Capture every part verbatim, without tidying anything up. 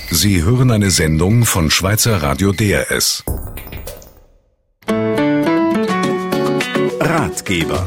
Sie hören eine Sendung von Schweizer Radio D R S. Ratgeber.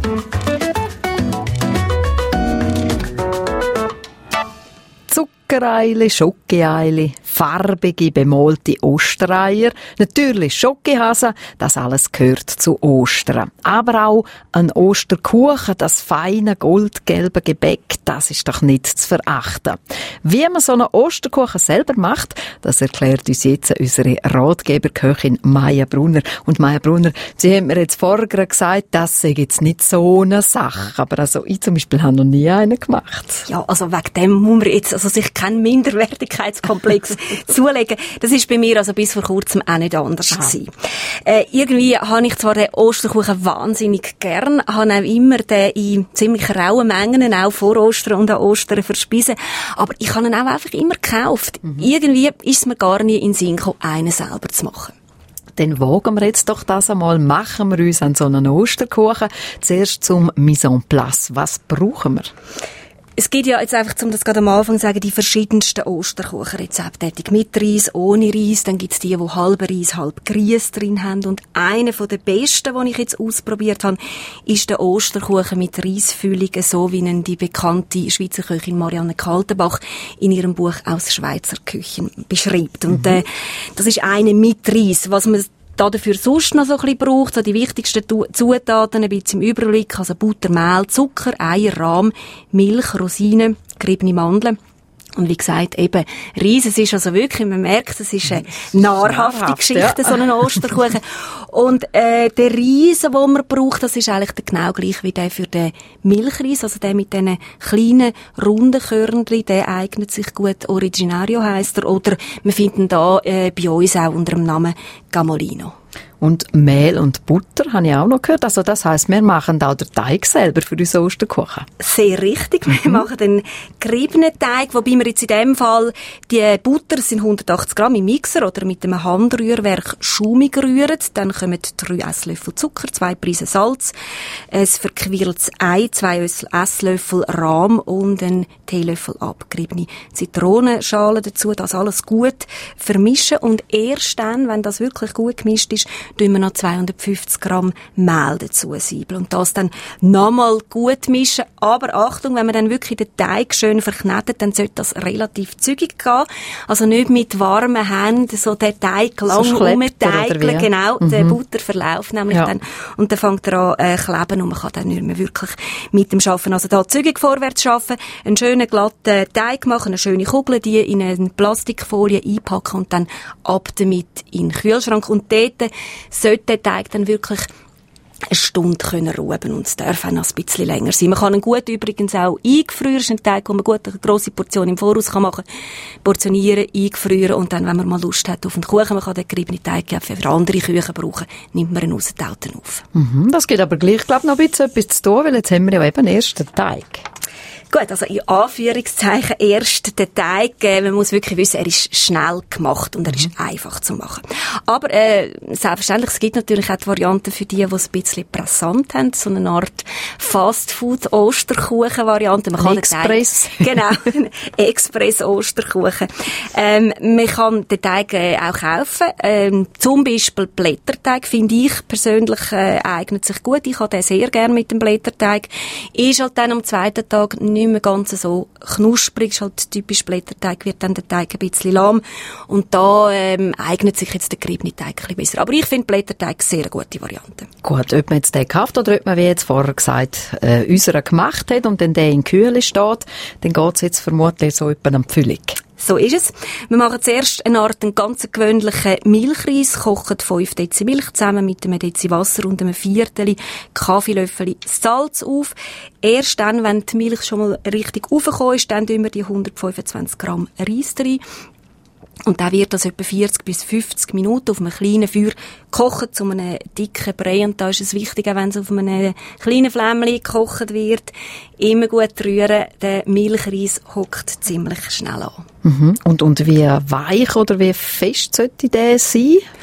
Zuckereile, Schokoeile, farbige, bemalte Ostereier, natürlich Schokohasen, das alles gehört zu Ostern. Aber auch ein Osterkuchen, das feine, goldgelbe Gebäck, das ist doch nicht zu verachten. Wie man so einen Osterkuchen selber macht, das erklärt uns jetzt unsere Ratgeberköchin Maja Brunner. Und Maja Brunner, Sie haben mir jetzt vorher gesagt, das sei jetzt nicht so eine Sache. Aber also ich zum Beispiel habe noch nie einen gemacht. Ja, also wegen dem muss man jetzt also sich keinen Minderwertigkeitskomplex zulegen. Das ist bei mir also bis vor kurzem auch nicht anders gewesen. Äh, irgendwie habe ich zwar den Osterkuchen wahnsinnig gern, habe auch immer den in ziemlich rauen Mengen auch vor Ostern und an Ostern verspeisen, aber ich habe ihn auch einfach immer gekauft. Mhm. Irgendwie ist es mir gar nie in den Sinn gekommen, einen selber zu machen. Dann wagen wir jetzt doch das einmal, machen wir uns an so einen Osterkuchen. Zuerst zum Mise en place. Was brauchen wir? Es gibt ja jetzt einfach, um das gerade am Anfang zu sagen, die verschiedensten Osterkuchenrezepte. Mit Reis, ohne Reis. Dann gibt's die, die halb Reis, halb Grieß drin haben. Und einer der besten, den ich jetzt ausprobiert habe, ist der Osterkuchen mit Reisfüllung, so wie ihn die bekannte Schweizer Köchin Marianne Kaltenbach in ihrem Buch «Aus Schweizer Küchen» beschreibt. Und äh, das ist einer mit Reis. Was man da dafür sonst noch so ein bisschen braucht, so die wichtigsten Zutaten ein bisschen im Überblick, also Butter, Mehl, Zucker, Eier, Rahm, Milch, Rosinen, geriebene Mandeln. Und wie gesagt, eben, Reis, es ist also wirklich, man merkt, es ist eine nahrhafte Nahrhaft, Geschichte, ja. So ein Osterkuchen. Und, äh, der Reis, den man braucht, das ist eigentlich genau gleich wie der für den Milchreis, also der mit diesen kleinen, runden Körnchen, der eignet sich gut, Originario heisst er, oder wir finden da, äh, bei uns auch unter dem Namen Gamolino. Und Mehl und Butter habe ich auch noch gehört. Also das heisst, wir machen auch den Teig selber für unseren Osterkuchen. Sehr richtig. Wir mhm. machen den geriebenen Teig, wobei wir jetzt in dem Fall die Butter, das sind hundertachtzig Gramm im Mixer oder mit einem Handrührwerk schaumig rühren. Dann kommen drei Esslöffel Zucker, zwei Prisen Salz, ein verquirltes Ei, zwei Esslöffel Rahm und ein Teelöffel abgeriebene Zitronenschale dazu. Das alles gut vermischen und erst dann, wenn das wirklich gut gemischt ist, tun wir noch zweihundertfünfzig Gramm Mehl dazu siebeln und das dann nochmal gut mischen. Aber Achtung, wenn man dann wirklich den Teig schön verknetet, dann sollte das relativ zügig gehen. Also nicht mit warmen Händen so den Teig lang so umteigeln. Genau, mhm. der Butter verläuft nämlich ja. dann. Und dann fängt er an äh, kleben und man kann dann nicht mehr wirklich mit dem Schaffen. Also da zügig vorwärts schaffen, einen schönen glatten Teig machen, eine schöne Kugel, die in eine Plastikfolie einpacken und dann ab damit in den Kühlschrank. Und dort sollte der Teig dann wirklich eine Stunde können ruhen und es darf auch noch ein bisschen länger sein. Man kann ihn gut übrigens auch eingefrieren. Das ist ein Teig, wo man gut eine grosse Portion im Voraus kann machen kann. Portionieren, eingefrieren und dann, wenn man mal Lust hat auf einen Kuchen, man kann den geriebenen Teig für andere Küchen brauchen, nimmt man ihn raus, taut ihn auf. Mhm, das geht aber gleich, glaube ich, noch ein bisschen etwas zu tun, weil jetzt haben wir ja eben erst den Teig. Gut, also in Anführungszeichen erst der Teig, äh, man muss wirklich wissen, er ist schnell gemacht und er ist mhm. einfach zu machen. Aber äh, selbstverständlich, es gibt natürlich auch die Varianten für die, die es ein bisschen pressant haben, so eine Art Fast-Food-Osterkuchen-Variante. Man kann Express. Den Teig, genau, Express-Osterkuchen. Ähm, man kann den Teig äh, auch kaufen. Ähm, zum Beispiel Blätterteig, finde ich persönlich, äh, eignet sich gut. Ich habe den sehr gerne mit dem Blätterteig. Ist halt dann am zweiten Tag nicht mehr ganz so knusprig, ist halt typisch Blätterteig, wird dann der Teig ein bisschen lahm. Und da ähm, eignet sich jetzt der geriebene Teig ein bisschen besser. Aber ich finde Blätterteig sehr eine gute Variante. Gut, ob man jetzt den kauft oder ob man, wie jetzt vorher gesagt, äh, unseren gemacht hat und dann der in Kühle steht, dann geht es jetzt vermutlich so etwa an die Füllung. So ist es. Wir machen zuerst eine Art einen ganz gewöhnlichen Milchreis, kochen fünf Dezi Milch zusammen mit einem Dezi Wasser und einem Viertel Kaffeelöffel Salz auf. Erst dann, wenn die Milch schon mal richtig aufgekommen ist, dann tun wir die hundertfünfundzwanzig Gramm Reis rein. Und dann wird das etwa vierzig bis fünfzig Minuten auf einem kleinen Feuer gekocht, zu einem dicken Brei. Und da ist es wichtig, wenn es auf einem kleinen Flämmchen gekocht wird, immer gut rühren. Der Milchreis hockt ziemlich schnell an. Mhm. Und, und wie weich oder wie fest sollte der sein?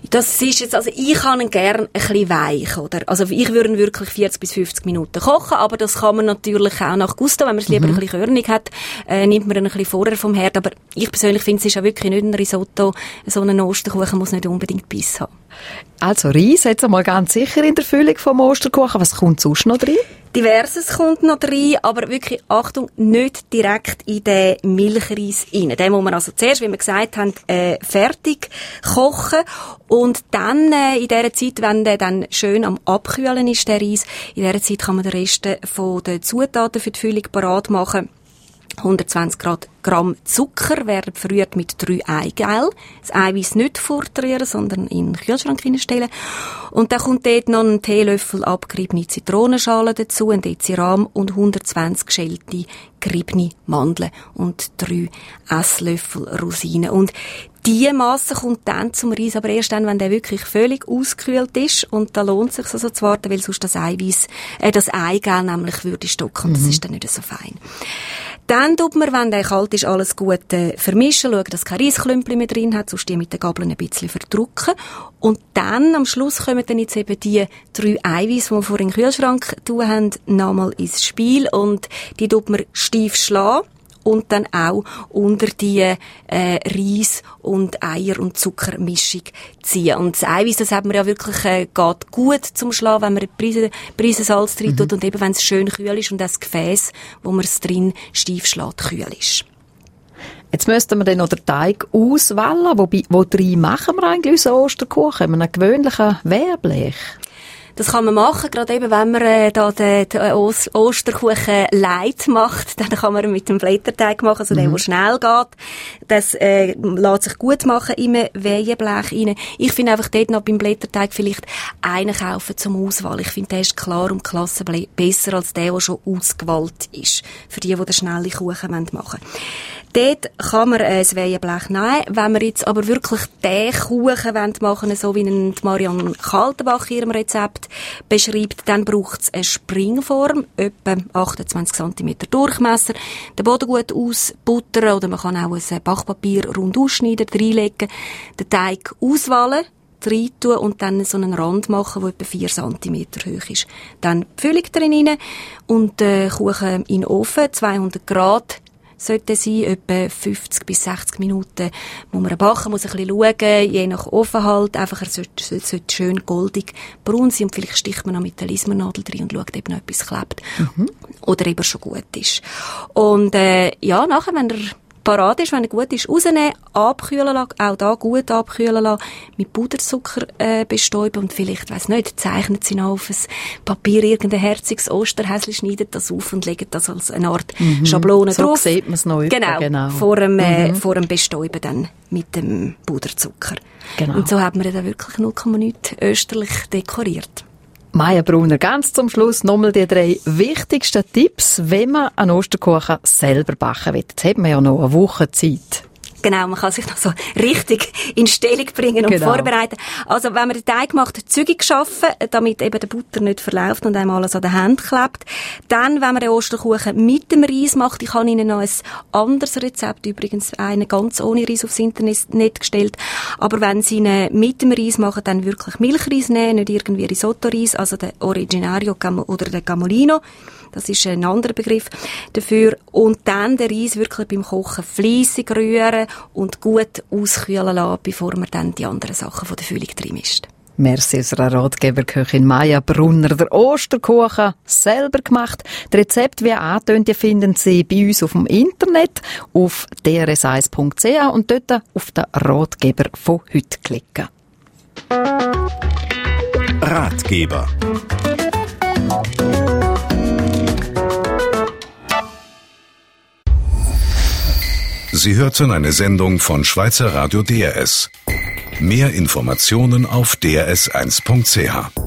Das ist jetzt, also ich kann ihn gerne ein bisschen weich, oder? Also ich würde ihn wirklich vierzig bis fünfzig Minuten kochen, aber das kann man natürlich auch nach Gusto, wenn man es lieber mhm. ein bisschen körnig hat, äh, nimmt man ihn ein bisschen vorher vom Herd. Aber ich persönlich finde, es ist ja wirklich nicht ein Risotto, so ein Osterkuchen muss nicht unbedingt Biss haben. Also Reis jetzt einmal ganz sicher in der Füllung vom Osterkuchen. Was kommt sonst noch drin? Diverses kommt noch rein, aber wirklich, Achtung, nicht direkt in den Milchreis rein. Den muss man also zuerst, wie wir gesagt haben, äh, fertig kochen und dann äh, in dieser Zeit, wenn der dann schön am Abkühlen ist, der Reis, in dieser Zeit kann man den Rest von den Zutaten für die Füllung parat machen. hundertzwanzig Gramm Zucker werden verrührt mit drei Eigelb. Das Eiweiß nicht vorrühren, sondern in den Kühlschrank hineinstellen. Und dann kommt dort noch ein Teelöffel abgeriebene Zitronenschale dazu, ein Dezi Rahm und hundertzwanzig geschälte geriebene Mandeln und drei Esslöffel Rosinen. Und diese Masse kommt dann zum Reis, aber erst dann, wenn der wirklich völlig ausgekühlt ist. Und da lohnt es sich also zu warten, weil sonst das Eiweiß, äh, das Eigelb nämlich würde stocken und mhm. das ist dann nicht so fein. Dann tut man, wenn der kalt ist, alles gut äh, vermischen, schauen, dass kein Reisklümpel mehr drin hat, sonst die mit den Gabeln ein bisschen verdrücken. Und dann, am Schluss, kommen dann jetzt eben die drei Eiweiß, die wir vorhin in den Kühlschrank tun haben, nochmal ins Spiel. Und die tut man steif schlagen. Und dann auch unter die äh, Reis- und Eier- und Zuckermischung ziehen. Und das Eiweiß, das hat man ja wirklich, äh, geht gut zum Schlagen, wenn man Prise, Prise Salz drin tut mhm. und eben, wenn es schön kühl ist und das Gefäß, wo man es drin steif schlägt, kühl ist. Jetzt müssten wir dann noch den Teig auswählen. Wo, wo drin machen wir eigentlich unseren Osterkuchen? Mit einem gewöhnlichen Wehrblech? Das kann man machen, gerade eben, wenn man äh, da den, den Osterkuchen light macht, dann kann man mit dem Blätterteig machen, also mhm. der, der schnell geht. Das äh, lässt sich gut machen in einem Weheblech rein. Ich finde einfach dort noch beim Blätterteig vielleicht einen kaufen zum Auswahl. Ich finde, der ist klar und klasse besser als der, der schon ausgewählt ist. Für die, die den schnellen Kuchen machen wollen. Dort kann man ein Weheblech nehmen. Wenn wir jetzt aber wirklich den Kuchen machen wollen, so wie ihn Marianne Kaltenbach in ihrem Rezept beschreibt, dann braucht es eine Springform, etwa achtundzwanzig Zentimeter Durchmesser. Den Boden gut ausbuttern oder man kann auch ein Backpapier rund ausschneiden, reinlegen, den Teig auswählen, rein tun und dann so einen Rand machen, der etwa vier Zentimeter hoch ist. Dann die Füllung drin rein und den Kuchen in den Ofen, zweihundert Grad. Sollte sein, etwa fünfzig bis sechzig Minuten muss man backen, muss ein bisschen schauen, je nach Offenhalt. Einfach, er sollte, sollte schön goldig braun sein und vielleicht sticht man noch mit der Lismernadel drin und schaut, ob noch etwas klebt. Mhm. Oder eben schon gut ist. Und, äh, ja, nachher, wenn er parat ist, wenn er gut ist, rausnehmen, abkühlen lassen, auch da gut abkühlen lassen, mit Puderzucker äh, bestäuben und vielleicht, weiss nicht, zeichnet sie noch auf ein Papier irgendein herziges Osterhäsli, schneidet das auf und legt das als eine Art mhm. Schablone so drauf. So sieht man es noch. Genau, genau. Vor dem, äh, mhm. vor dem Bestäuben dann mit dem Puderzucker. Genau. Und so hat man dann wirklich null Komma neun österlich dekoriert. Maja Brunner, ganz zum Schluss nochmal die drei wichtigsten Tipps, wenn man einen Osterkuchen selber backen will. Jetzt haben wir ja noch eine Woche Zeit. Genau, man kann sich noch so richtig in Stellung bringen und genau. vorbereiten. Also, wenn man den Teig macht, zügig arbeiten, damit eben der Butter nicht verläuft und einem alles an den Händen klebt. Dann, wenn man den Osterkuchen mit dem Reis macht, ich habe Ihnen noch ein anderes Rezept, übrigens einen ganz ohne Reis aufs Internet gestellt. Aber wenn Sie ihn mit dem Reis machen, dann wirklich Milchreis nehmen, nicht irgendwie Risotto-Reis, also den Originario oder den Gamolino. Das ist ein anderer Begriff dafür. Und dann den Reis wirklich beim Kochen fleissig rühren und gut auskühlen lassen, bevor man dann die anderen Sachen von der Füllung drin mischt. Merci unserer Ratgeberköchin Maja Brunner. Der Osterkuchen selber gemacht. Das Rezept, wie angetönt, finden Sie bei uns auf dem Internet auf d r s eins punkt c h und dort auf den Ratgeber von heute klicken. Ratgeber. Sie hörten eine Sendung von Schweizer Radio D R S. Mehr Informationen auf d r s eins punkt c h.